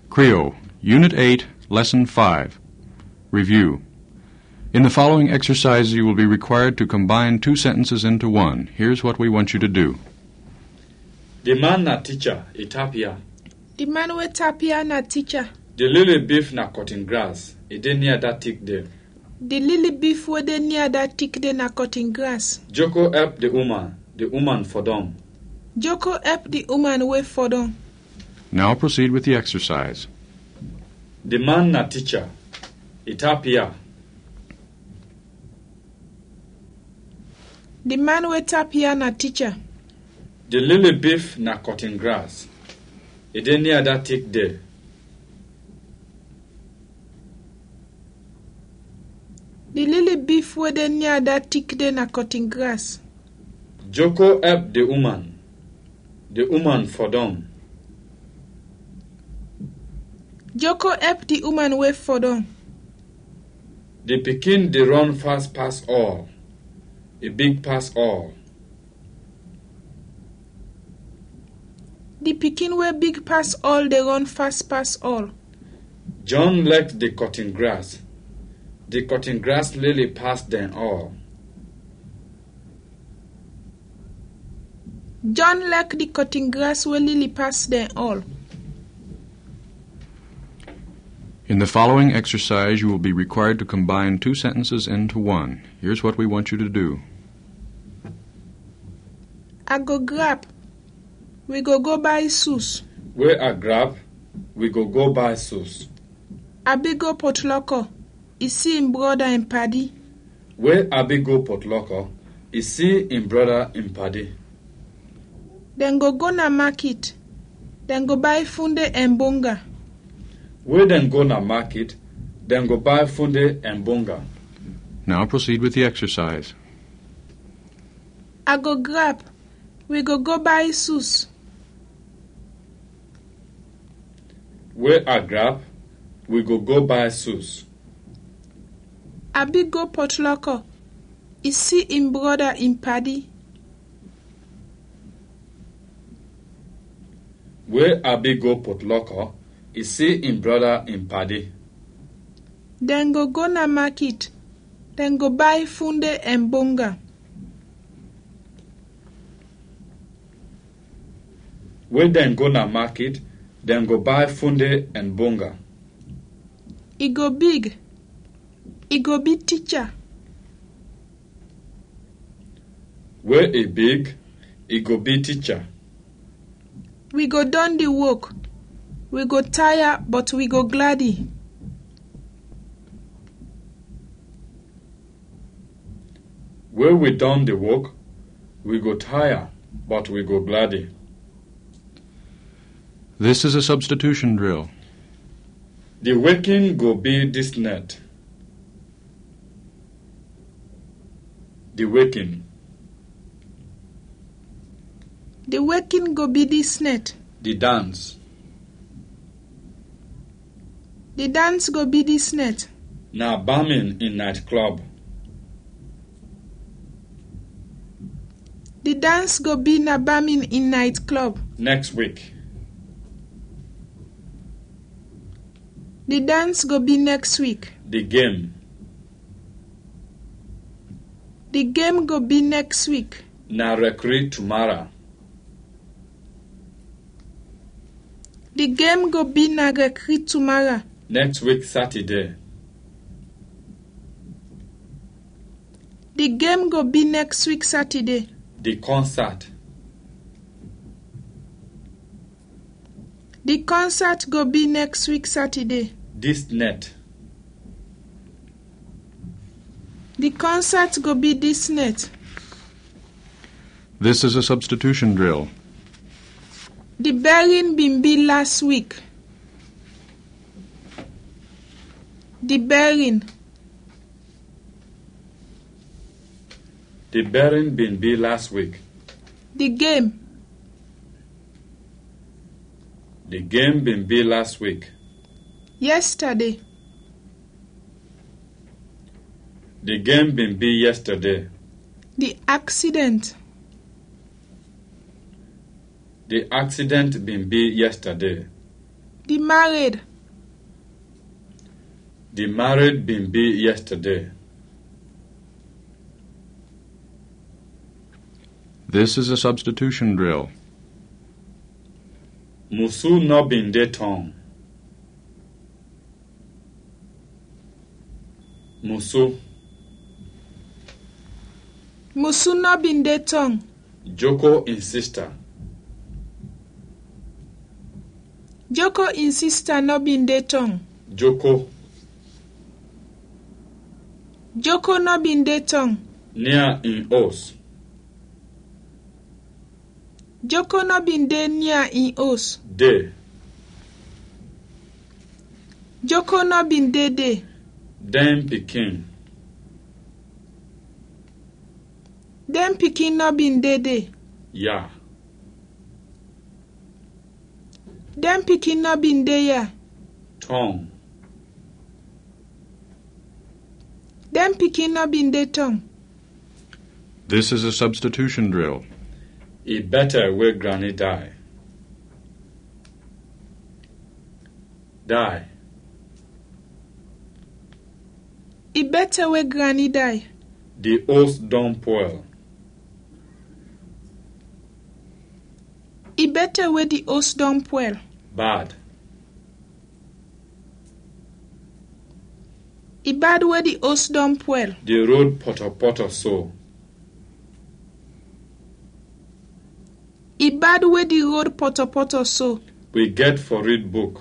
Creole, Unit 8, Lesson 5. Review. In the following exercises, you will be required to combine two sentences into one. Here's what we want you to do. The man na teacher, he tap here. The man wey tap here na teacher. The lily beef na cutting grass, he dey near that thick there. The lily beef wey dey near that thick dey na cutting grass. Joko help the woman for them. Joko help the woman wey for down. Now proceed with the exercise. The man na teacher, he tap here. The man wey tap here na teacher. The lily beef na cutting grass, he dey near that thick there. The lily beef wey dey near that thick dey na cutting grass. Joko help the woman for them. Joko help the woman wey for down. The pikin dey run fast pass all, a big pass all. The pikin wey big pass all dey run fast pass all. John liked the cutting grass. The cutting grass lily pass them all. John like the cutting grass wey lily pass them all. In the following exercise, you will be required to combine two sentences into one. Here's what we want you to do. I go grab. We go buy sauce. Where I grab, we go buy sauce. Abi go Potloko. He see him brother and paddy. Where Abi go Potloko, he see him brother in paddy. Then go na market. Then go buy funde and bonga. Where then go na market, then go buy funde and bonga. Now proceed with the exercise. I go grab. We go buy sauce. Where I grab, we go buy sauce. Abi go Potloko. He see him brother in paddy. Where Abi go Potloko, he see him brother in paddy. Then go na market. Then go buy funde and bonga. Where then go na market, then go buy funde and bonga. He go big. He go be teacher. Where he big, he go be teacher. We go done the work. We go tire, but we go gladdy. Where we done the work, we go tire, but we go gladdy. This is a substitution drill. The waking go be this net. The waking. The waking go be this net. The dance. The dance go be this net. Na bombing in nightclub. The dance go be na bombing in nightclub. Next week. The dance go be next week. The game. The game go be next week. Na recreate tomorrow. The game go be na recreate tomorrow. Next week Saturday. The game go be next week Saturday. The concert. The concert go be next week Saturday. This net. The concert go be this net. This is a substitution drill. The bearing been be last week. The bearing. The bearing been be last week. The game. The game been be last week. Yesterday. The game been be yesterday. The accident. The accident been be yesterday. The married. The married been be yesterday. This is a substitution drill. Musu no been de tong. Musu. Musu no bin de tong. Joko in sister. Joko in sister no bin de tong. Joko. Joko no bin de tong. Near in os. Joko no bin de near in os. De. Joko no bin de de. Dem pikin. Dem pikin no bin de de. Ya. Dem pikin no bin de ya. Tong. Dem pikin no bin de tong. This is a substitution drill. E better where granny die. Die. E better wey granny die. The oats don't spoil. E better wey the oats don spoil. Bad. E bad wey the oats don spoil. The road potter so. E bad wey the road potter so. We get for read book.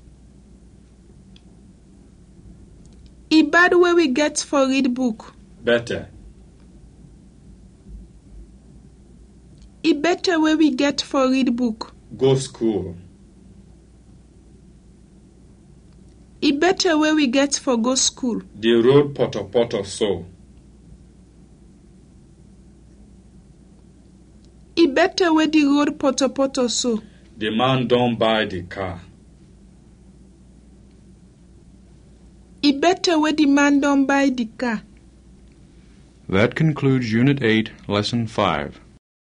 E bad wey we get for read book. Better. E better wey we get for read book. Go school. E better wey we get for go school. The road potter so. E better wey the road potter so. The man don't buy the car. E better wey the man don buy the car. That concludes Unit 8, Lesson 5.